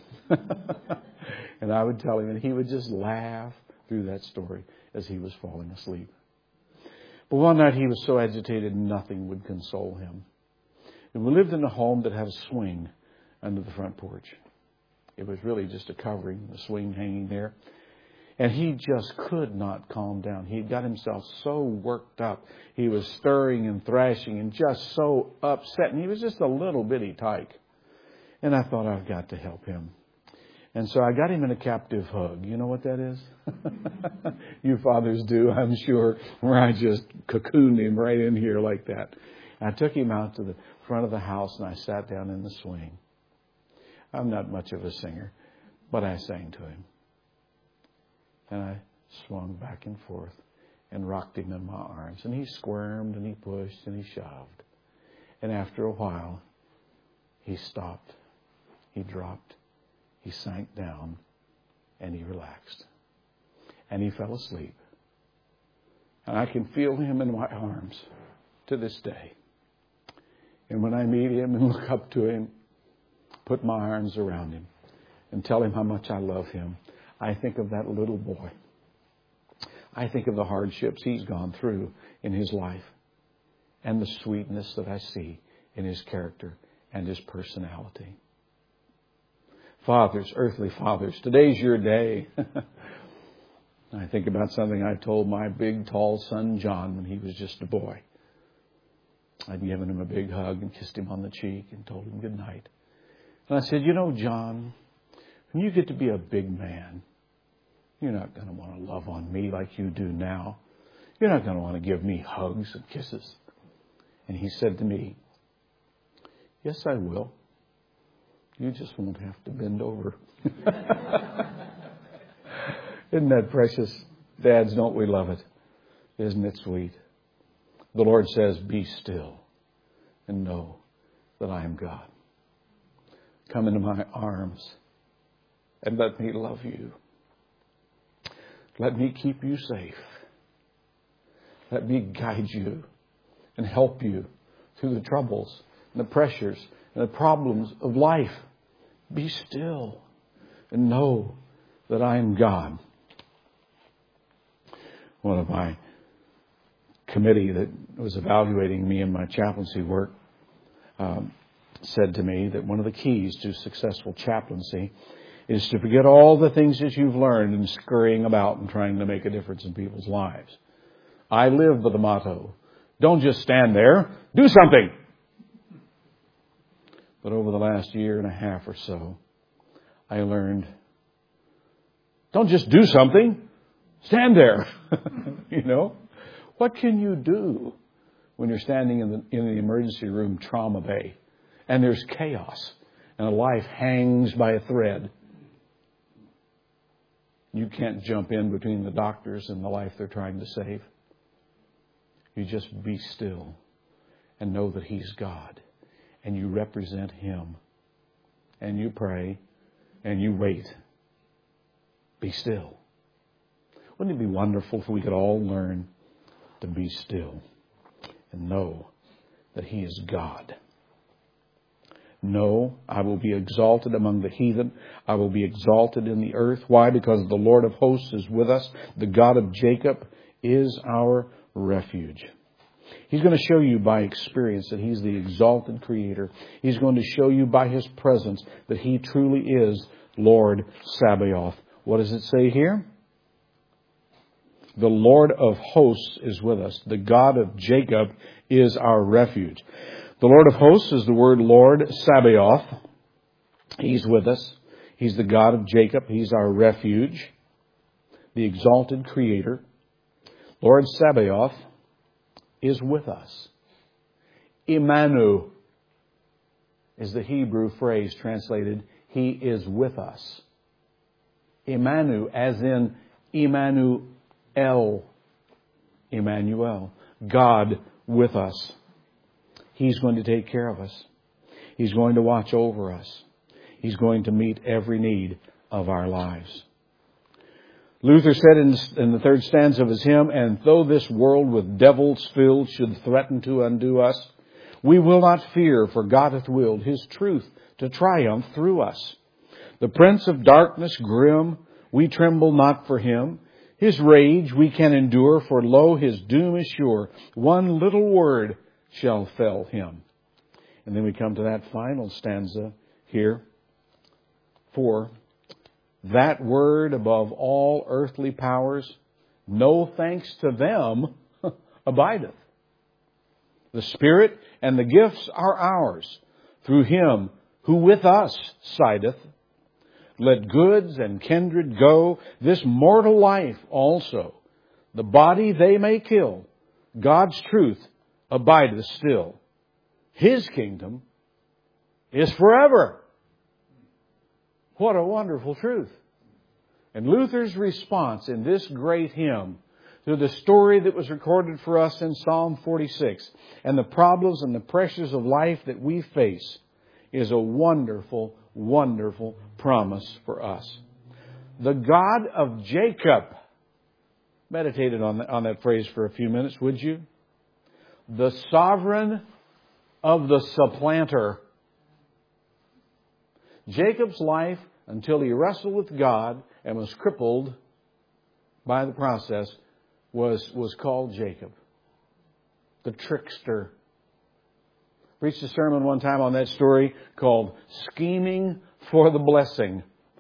And I would tell him, and he would just laugh through that story as he was falling asleep. But one night he was so agitated, nothing would console him. And we lived in a home that had a swing under the front porch. It was really just a covering, the swing hanging there. And he just could not calm down. He got himself so worked up. He was stirring and thrashing and just so upset. And he was just a little bitty tyke. And I thought, I've got to help him. And so I got him in a captive hug. You know what that is? You fathers do, I'm sure, where I just cocooned him right in here like that. I took him out to the front of the house and I sat down in the swing. I'm not much of a singer, but I sang to him. And I swung back and forth and rocked him in my arms. And he squirmed and he pushed and he shoved. And after a while, he stopped. He dropped. He sank down. And he relaxed. And he fell asleep. And I can feel him in my arms to this day. And when I meet him and look up to him, put my arms around him and tell him how much I love him, I think of that little boy. I think of the hardships he's gone through in his life and the sweetness that I see in his character and his personality. Fathers, earthly fathers, today's your day. I think about something I told my big, tall son, John, when he was just a boy. I'd given him a big hug and kissed him on the cheek and told him good night. And I said, you know, John, when you get to be a big man, you're not going to want to love on me like you do now. You're not going to want to give me hugs and kisses. And he said to me, yes, I will. You just won't have to bend over. Isn't that precious? Dads, don't we love it? Isn't it sweet? The Lord says, be still and know that I am God. Come into my arms and let me love you. Let me keep you safe. Let me guide you and help you through the troubles and the pressures and the problems of life. Be still and know that I am God. One of my committee that was evaluating me in my chaplaincy work um, said to me that one of the keys to successful chaplaincy is to forget all the things that you've learned in scurrying about and trying to make a difference in people's lives. I live by the motto, don't just stand there, do something. But over the last year and a half or so, I learned, don't just do something, stand there. You know, what can you do when you're standing in the, in the emergency room trauma bay and there's chaos and a life hangs by a thread? You can't jump in between the doctors and the life they're trying to save. You just be still and know that He's God and you represent Him and you pray and you wait. Be still. Wouldn't it be wonderful if we could all learn to be still and know that He is God? No, I will be exalted among the heathen. I will be exalted in the earth. Why? Because the Lord of hosts is with us. The God of Jacob is our refuge. He's going to show you by experience that He's the exalted Creator. He's going to show you by His presence that He truly is Lord Sabaoth. What does it say here? The Lord of hosts is with us. The God of Jacob is our refuge. The Lord of hosts is the word Lord Sabaoth. He's with us. He's the God of Jacob. He's our refuge. The exalted Creator. Lord Sabaoth is with us. Imanu is the Hebrew phrase translated, He is with us. Imanu, as in Immanuel. Emmanuel. God with us. He's going to take care of us. He's going to watch over us. He's going to meet every need of our lives. Luther said in, in the third stanza of his hymn, and though this world with devils filled should threaten to undo us, we will not fear, for God hath willed His truth to triumph through us. The prince of darkness grim, we tremble not for him. His rage we can endure, for lo, his doom is sure. One little word shall fell him. And then we come to that final stanza here. For that word above all earthly powers, no thanks to them abideth. The Spirit and the gifts are ours, through Him who with us sideth. Let goods and kindred go, this mortal life also. The body they may kill, God's truth abideth still. His kingdom is forever. What a wonderful truth. And Luther's response in this great hymn to the story that was recorded for us in Psalm forty-six and the problems and the pressures of life that we face is a wonderful, wonderful promise for us. The God of Jacob. Meditated on, the, on that phrase for a few minutes, would you? The sovereign of the supplanter. Jacob's life, until he wrestled with God and was crippled by the process, was, was called Jacob. The trickster. Preached a sermon one time on that story called Scheming for the Blessing.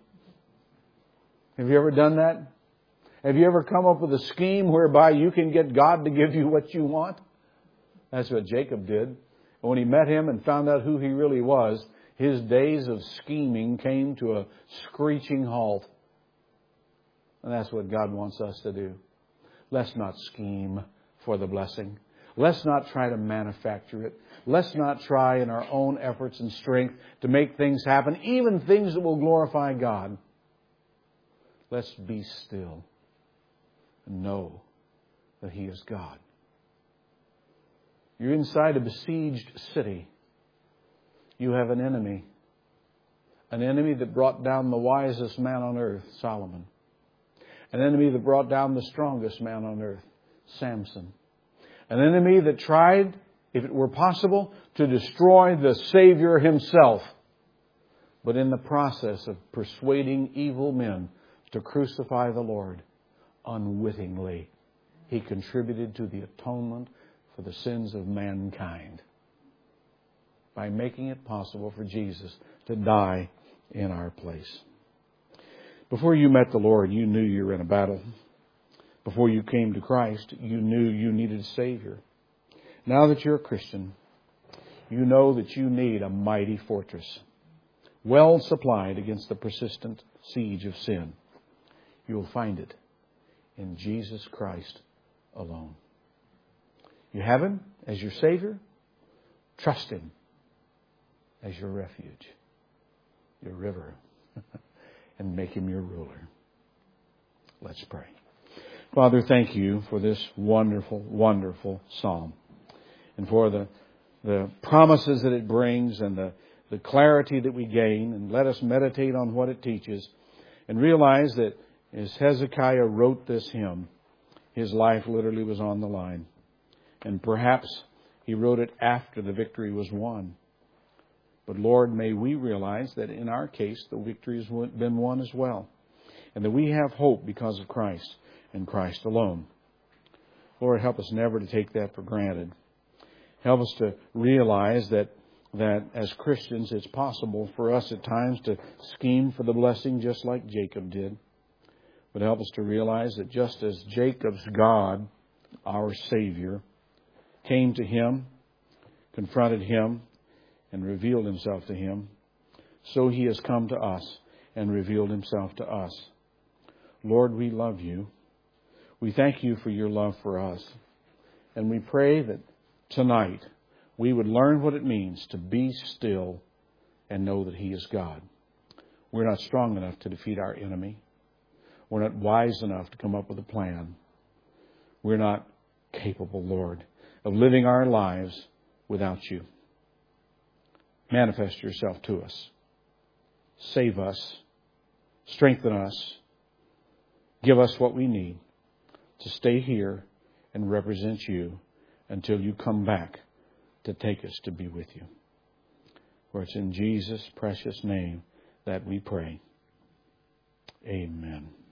Have you ever done that? Have you ever come up with a scheme whereby you can get God to give you what you want? That's what Jacob did. And when he met Him and found out who He really was, his days of scheming came to a screeching halt. And that's what God wants us to do. Let's not scheme for the blessing. Let's not try to manufacture it. Let's not try in our own efforts and strength to make things happen, even things that will glorify God. Let's be still and know that He is God. You're inside a besieged city. You have an enemy. An enemy that brought down the wisest man on earth, Solomon. An enemy that brought down the strongest man on earth, Samson. An enemy that tried, if it were possible, to destroy the Savior Himself. But in the process of persuading evil men to crucify the Lord, unwittingly, He contributed to the atonement for the sins of mankind by making it possible for Jesus to die in our place. Before you met the Lord, you knew you were in a battle. Before you came to Christ, you knew you needed a Savior. Now that you're a Christian, you know that you need a mighty fortress, well supplied against the persistent siege of sin. You will find it in Jesus Christ alone. You have Him as your Savior. Trust Him as your refuge, your river, and make Him your ruler. Let's pray. Father, thank You for this wonderful, wonderful psalm and for the, the promises that it brings and the, the clarity that we gain. And let us meditate on what it teaches and realize that as Hezekiah wrote this hymn, his life literally was on the line. And perhaps he wrote it after the victory was won. But Lord, may we realize that in our case, the victory has been won as well. And that we have hope because of Christ and Christ alone. Lord, help us never to take that for granted. Help us to realize that, that as Christians, it's possible for us at times to scheme for the blessing just like Jacob did. But help us to realize that just as Jacob's God, our Savior, came to him, confronted him, and revealed Himself to him, so He has come to us and revealed Himself to us. Lord, we love You. We thank you for your love for us. And we pray that tonight we would learn what it means to be still and know that He is God. We're not strong enough to defeat our enemy. We're not wise enough to come up with a plan. We're not capable, Lord, of living our lives without you. Manifest yourself to us. Save us. Strengthen us. Give us what we need to stay here and represent you until you come back to take us to be with you. For it's in Jesus' precious name that we pray. Amen.